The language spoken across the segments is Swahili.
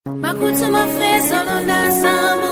Bakutuma face on samu.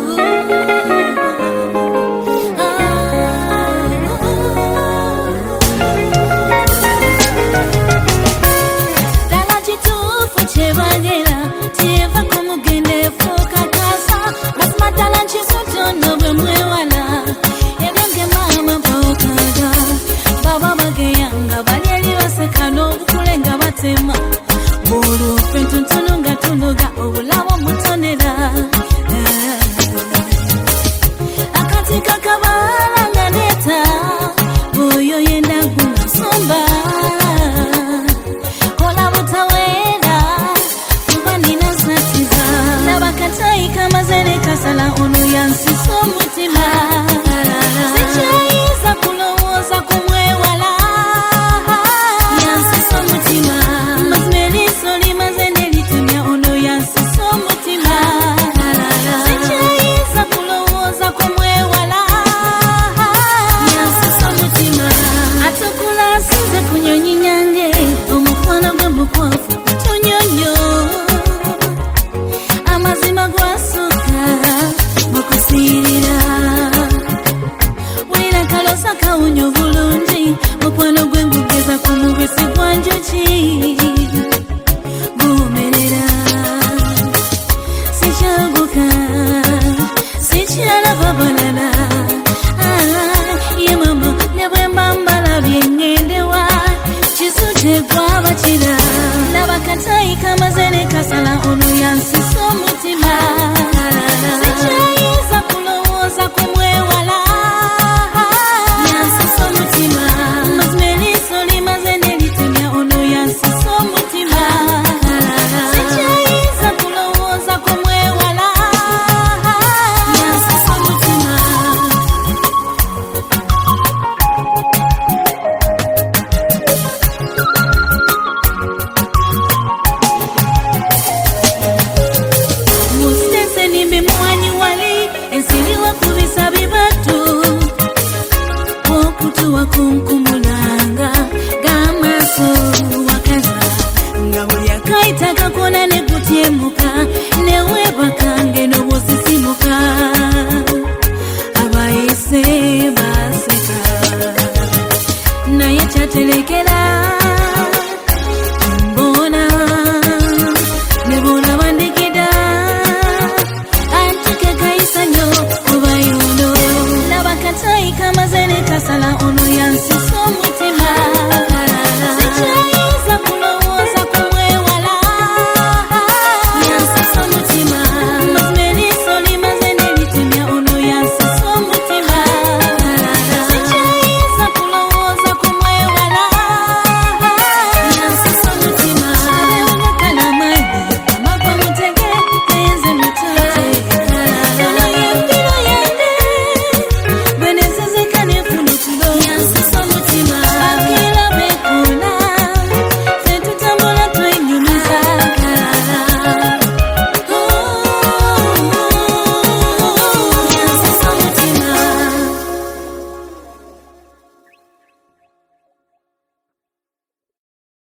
Dala chitufu chebagera, tieva como gende foka casa. Mas matala chisuto no bemwewala. Egonge mama bokaga. Baba bageyanga banyeli basekano kulenga batema. Buru fentuntununga tunuga obulawo mutonera. Akatika kabala nganeta boyo yenda kumusomba. Kola butawera kubanina satiza. Nabakatai kama zene kasala onu yansiso mutima. Sichaiza kulowoza kumwewala yansiso mutima. Nabakatai kama zene kasala onu yansiso